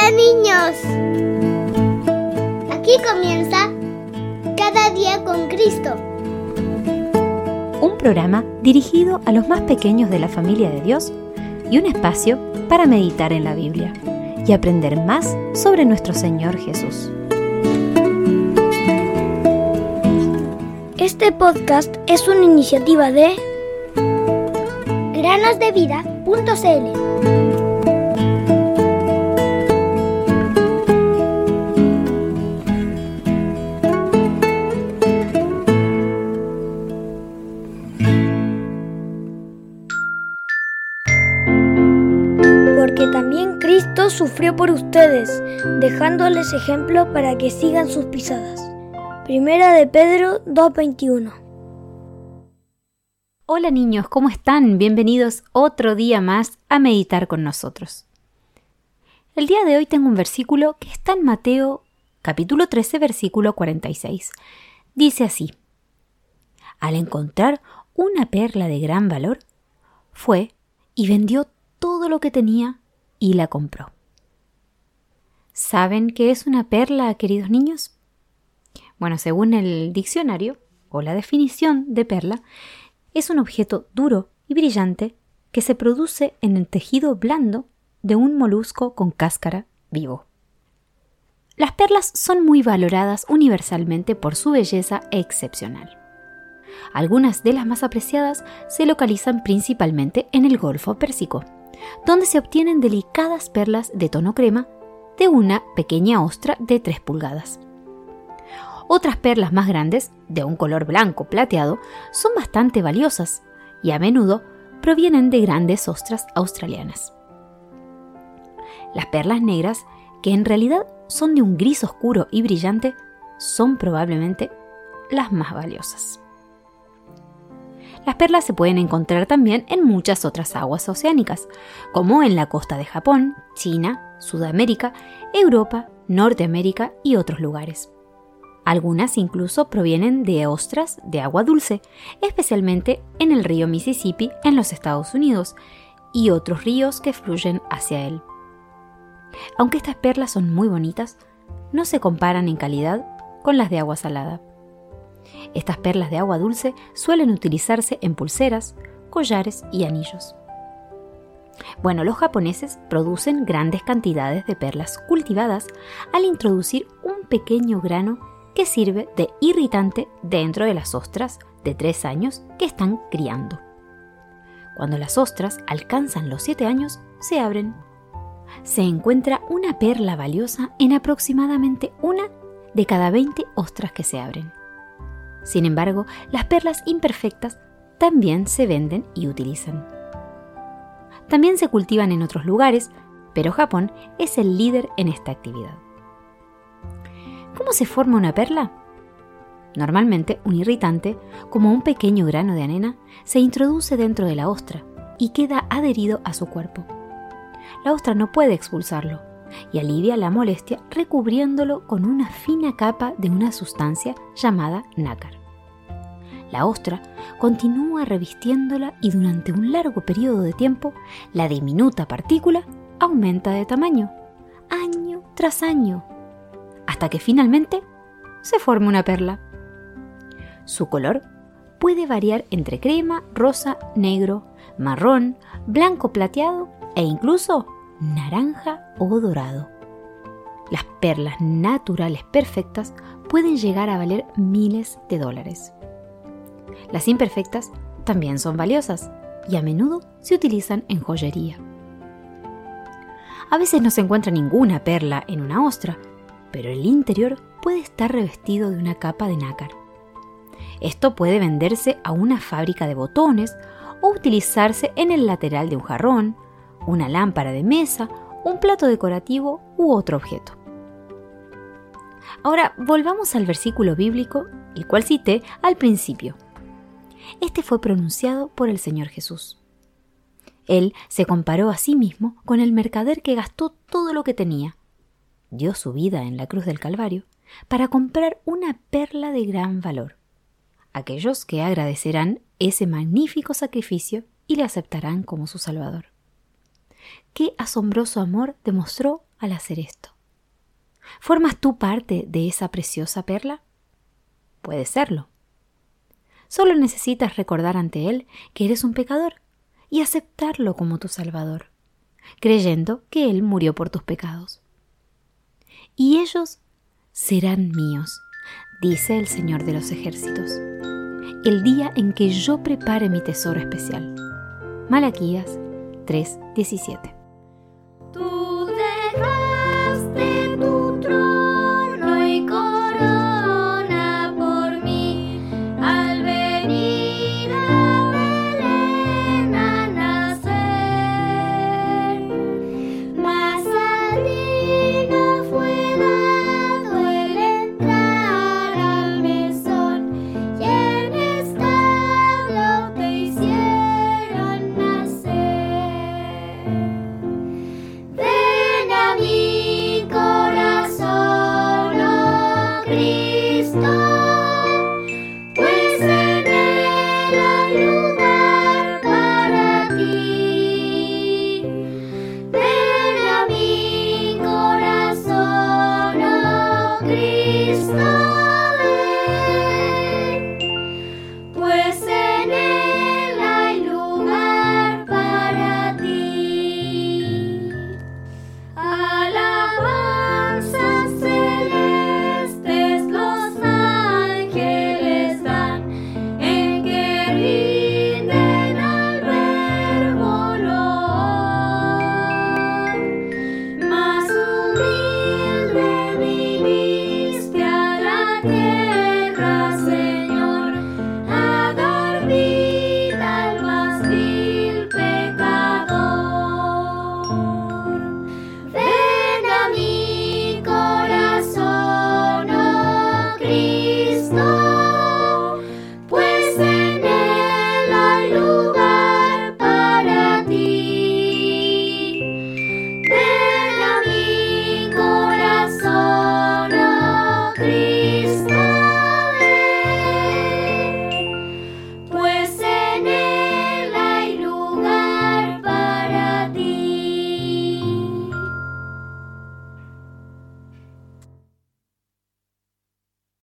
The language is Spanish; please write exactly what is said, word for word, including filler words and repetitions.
Hola niños, aquí comienza Cada día con Cristo, un programa dirigido a los más pequeños de la familia de Dios y un espacio para meditar en la Biblia y aprender más sobre nuestro Señor Jesús. Este podcast es una iniciativa de granos de vida punto c l. Porque también Cristo sufrió por ustedes, dejándoles ejemplo para que sigan sus pisadas. Primera de Pedro dos veintiuno. Hola niños, ¿cómo están? Bienvenidos otro día más a meditar con nosotros. El día de hoy tengo un versículo que está en Mateo capítulo trece, versículo cuarenta y seis. Dice así: Al encontrar una perla de gran valor, fue y vendió todo lo que tenía y la compró. ¿Saben qué es una perla, queridos niños? Bueno, según el diccionario o la definición de perla, es un objeto duro y brillante que se produce en el tejido blando de un molusco con cáscara vivo. Las perlas son muy valoradas universalmente por su belleza excepcional. Algunas de las más apreciadas se localizan principalmente en el Golfo Pérsico, donde se obtienen delicadas perlas de tono crema de una pequeña ostra de tres pulgadas. Otras perlas más grandes, de un color blanco plateado, son bastante valiosas y a menudo provienen de grandes ostras australianas. Las perlas negras, que en realidad son de un gris oscuro y brillante, son probablemente las más valiosas. Las perlas se pueden encontrar también en muchas otras aguas oceánicas, como en la costa de Japón, China, Sudamérica, Europa, Norteamérica y otros lugares. Algunas incluso provienen de ostras de agua dulce, especialmente en el río Mississippi en los Estados Unidos y otros ríos que fluyen hacia él. Aunque estas perlas son muy bonitas, no se comparan en calidad con las de agua salada. Estas perlas de agua dulce suelen utilizarse en pulseras, collares y anillos. Bueno, los japoneses producen grandes cantidades de perlas cultivadas al introducir un pequeño grano que sirve de irritante dentro de las ostras de tres años que están criando. Cuando las ostras alcanzan los siete años, se abren. Se encuentra una perla valiosa en aproximadamente una de cada veinte ostras que se abren. Sin embargo, las perlas imperfectas también se venden y utilizan. También se cultivan en otros lugares, pero Japón es el líder en esta actividad. ¿Cómo se forma una perla? Normalmente, un irritante, como un pequeño grano de arena, se introduce dentro de la ostra y queda adherido a su cuerpo. La ostra no puede expulsarlo y alivia la molestia recubriéndolo con una fina capa de una sustancia llamada nácar. La ostra continúa revistiéndola y durante un largo periodo de tiempo la diminuta partícula aumenta de tamaño, año tras año, hasta que finalmente se forma una perla. Su color puede variar entre crema, rosa, negro, marrón, blanco plateado e incluso naranja o dorado. Las perlas naturales perfectas pueden llegar a valer miles de dólares. Las imperfectas también son valiosas y a menudo se utilizan en joyería. A veces no se encuentra ninguna perla en una ostra, pero el interior puede estar revestido de una capa de nácar. Esto puede venderse a una fábrica de botones o utilizarse en el lateral de un jarrón, una lámpara de mesa, un plato decorativo u otro objeto. Ahora volvamos al versículo bíblico, el cual cité al principio. Este fue pronunciado por el Señor Jesús. Él se comparó a sí mismo con el mercader que gastó todo lo que tenía, dio su vida en la cruz del Calvario para comprar una perla de gran valor. Aquellos que agradecerán ese magnífico sacrificio y le aceptarán como su Salvador. Qué asombroso amor demostró al hacer esto? ¿Formas tú parte de esa preciosa perla? Puede serlo. Solo necesitas recordar ante Él que eres un pecador y aceptarlo como tu Salvador, creyendo que Él murió por tus pecados. Y ellos serán míos, dice el Señor de los ejércitos, el día en que yo prepare mi tesoro especial. Malaquías tres diecisiete.